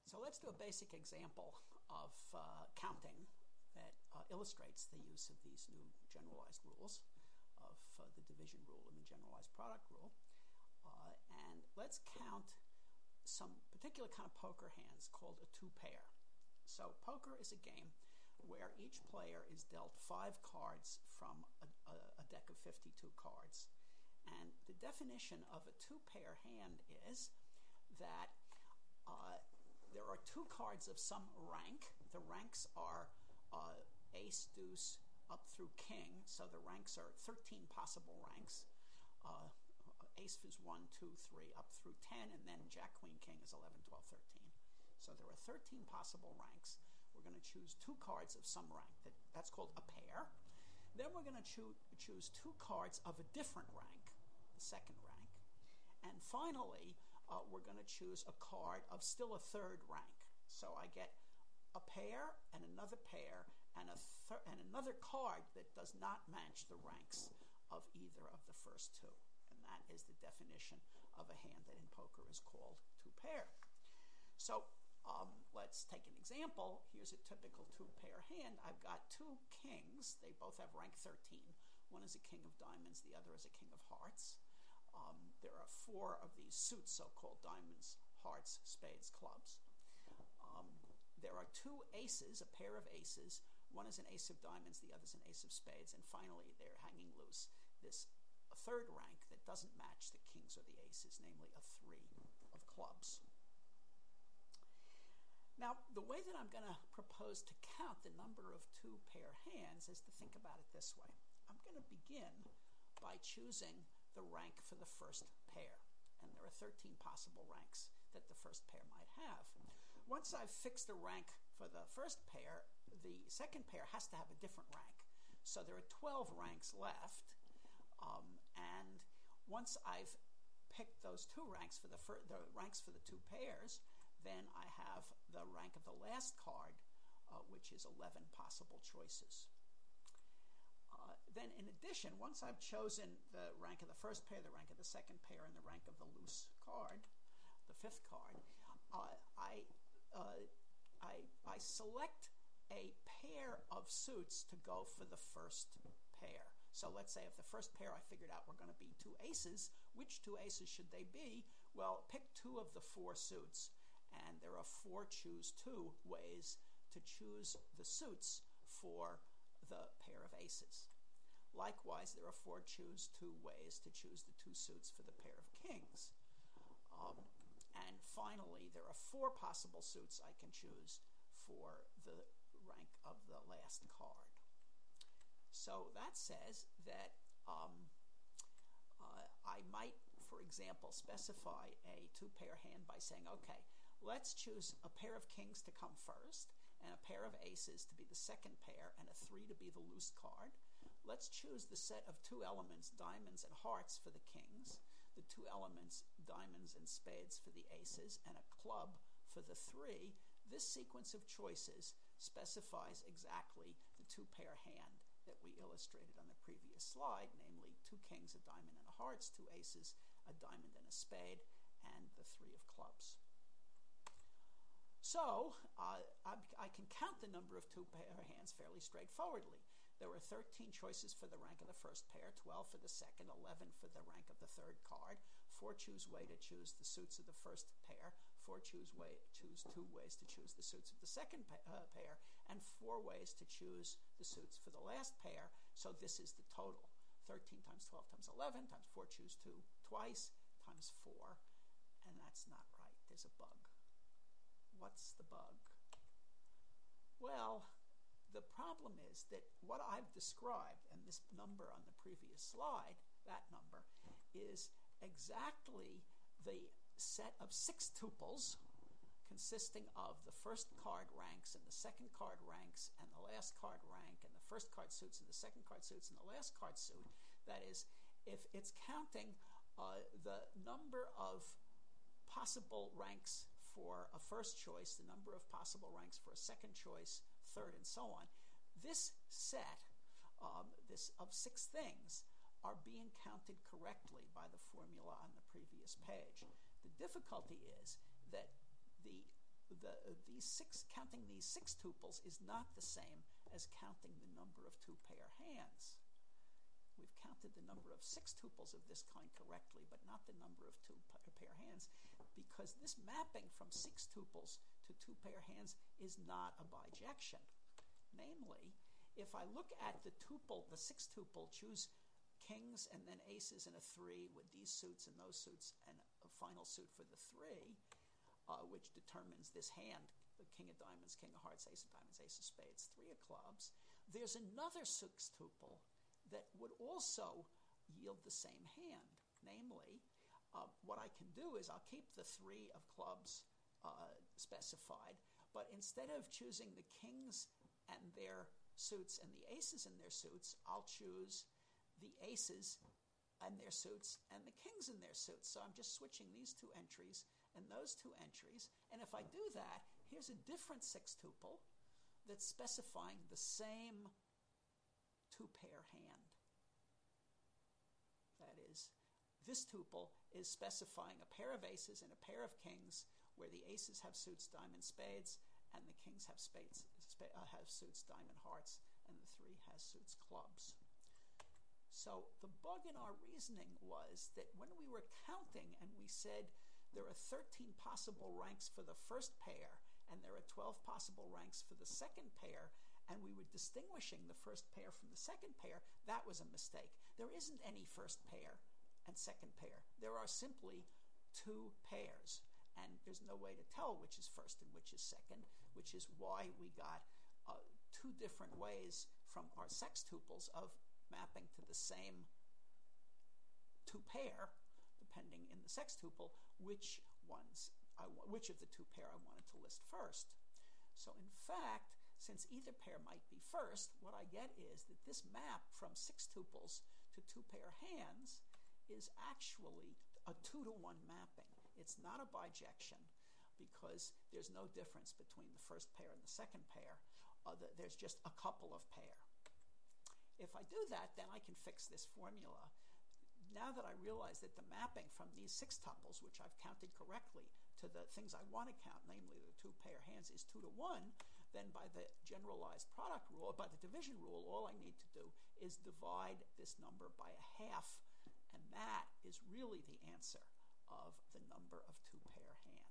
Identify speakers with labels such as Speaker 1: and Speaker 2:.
Speaker 1: So let's do a basic example of counting that illustrates the use of these new generalized rules of the division rule and the generalized product rule. And let's count some particular kind of poker hands called a two-pair. So poker is a game where each player is dealt 5 cards from a deck of 52 cards. And the definition of a two-pair hand is that there are 2 cards of some rank. The ranks are ace, deuce, up through king. So the ranks are 13 possible ranks. Ace is 1, 2, 3, up through 10, and then jack, queen, king is 11, 12, 13. So there are 13 possible ranks. We're going to choose 2 cards of some rank. That's called a pair. Then we're going to choose 2 cards of a different rank, the second rank. And finally, we're going to choose a card of still a third rank. So I get a pair and another pair and another card that does not match the ranks of either of the first 2. And that is the definition of a hand that in poker is called two-pair. So let's take an example. Here's a typical two-pair hand. I've got 2 kings. They both have rank 13. One is a king of diamonds. The other is a king of hearts. There are 4 of these suits, so-called diamonds, hearts, spades, clubs. There are 2 aces, a pair of aces. One is an ace of diamonds. The other is an ace of spades. And finally, they're hanging loose this third rank that doesn't match the kings or the aces, namely a 3 of clubs. Now, the way that I'm going to propose to count the number of two-pair hands is to think about it this way. I'm going to begin by choosing the rank for the first pair. And there are 13 possible ranks that the first pair might have. Once I've fixed a rank for the first pair, the second pair has to have a different rank. So there are 12 ranks left. And once I've picked those 2 ranks for the ranks for the 2 pairs, then I have the rank of the last card, which is 11 possible choices. Then in addition, once I've chosen the rank of the first pair, the rank of the second pair, and the rank of the loose card, the 5th card, I select a pair of suits to go for the first pair. So let's say if the first pair I figured out were going to be 2 aces, which 2 aces should they be? Well, pick 2 of the 4 suits, and there are 4 choose 2 ways to choose the suits for the pair of aces. Likewise, there are 4 choose 2 ways to choose the 2 suits for the pair of kings. And finally, there are 4 possible suits I can choose for the rank of the last card. So that says that I might, for example, specify a two-pair hand by saying, okay, let's choose a pair of kings to come first, and a pair of aces to be the second pair, and a 3 to be the loose card. Let's choose the set of 2 elements, diamonds and hearts, for the kings, the 2 elements, diamonds and spades, for the aces, and a club for the 3. This sequence of choices specifies exactly the two-pair hand that we illustrated on the previous slide, namely 2 kings, a diamond and a hearts, 2 aces, a diamond and a spade, and the 3 of clubs. So I can count the number of two-pair hands fairly straightforwardly. There were 13 choices for the rank of the first pair, 12 for the second, 11 for the rank of the third card, 4 choose way to choose the suits of the first pair, 4 choose 2 ways to choose the suits of the second pair, and 4 ways to choose the suits for the last pair. So this is the total. 13 times 12 times 11 times 4 choose 2 twice times 4. And that's not right. There's a bug. What's the bug? Well, the problem is that what I've described, and this number on the previous slide, that number, is exactly the set of 6 tuples consisting of the first card ranks and the second card ranks and the last card rank and the first card suits and the second card suits and the last card suit. That is, if it's counting the number of possible ranks for a first choice, the number of possible ranks for a second choice, third, and so on. This set of 6 things are being counted correctly by the formula on the previous page. The difficulty is that the counting these 6 tuples is not the same as counting the number of 2-pair hands. We've counted the number of 6 tuples of this kind correctly, but not the number of 2-pair hands, because this mapping from 6 tuples to 2-pair hands is not a bijection. Namely, if I look at the 6 tuple, choose kings and then aces and a 3 with these suits and those suits and a final suit for the 3, which determines this hand, the king of diamonds, king of hearts, ace of diamonds, ace of spades, 3 of clubs, there's another 6 tuple that would also yield the same hand. Namely, what I can do is I'll keep the 3 of clubs specified, but instead of choosing the kings and their suits and the aces and their suits, I'll choose the aces and their suits and the kings and their suits. So I'm just switching these 2 entries and those 2 entries. And if I do that, here's a different 6 tuple that's specifying the same 2-pair hand. That is, this tuple is specifying a pair of aces and a pair of kings, where the aces have suits diamond spades and the kings have suits diamond hearts, and the 3 has suits clubs. So the bug in our reasoning was that when we were counting and we said there are 13 possible ranks for the first pair and there are 12 possible ranks for the second pair, and we were distinguishing the first pair from the second pair, that was a mistake. There isn't any first pair and second pair. There are simply 2 pairs, and there's no way to tell which is first and which is second, which is why we got 2 different ways from our sextuples of mapping to the same 2-pair, depending in the sextuple which of the 2-pair I wanted to list first. So in fact, since either pair might be first, what I get is that this map from 6 tuples to 2-pair hands is actually a 2-to-1 mapping. It's not a bijection because there's no difference between the first pair and the second pair. There's just a couple of pair. If I do that, then I can fix this formula. Now that I realize that the mapping from these 6 tuples, which I've counted correctly, to the things I want to count, namely the 2-pair hands, is 2-to-1, then by the generalized product rule, by the division rule, all I need to do is divide this number by a half, and that is really the answer of the number of 2-pair hands.